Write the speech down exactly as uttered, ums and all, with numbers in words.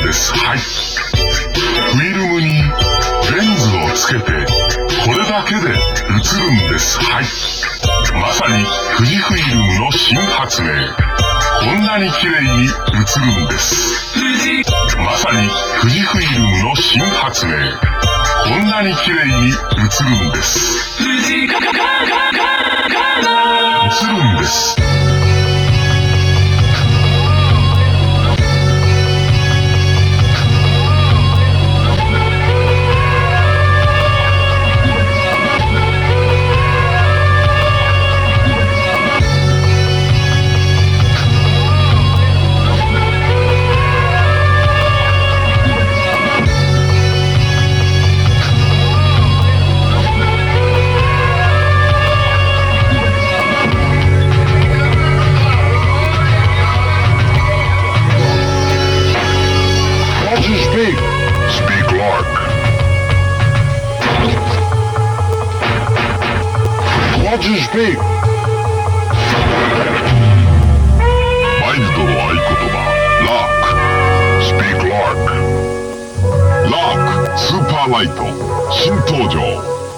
です。はい。フィルムにレンズをつけてこれだけで映るんです。はい。まさに富士フィルムの新発明。こんなに綺麗に映るんです。まさに富士フィルムの新発明。こんなに綺麗に映るんです。映るんです。Speak. Speak, Lark. What you speak? マイルドの合言葉、Lark. Speak, Lark. Lark スーパーライト新登場。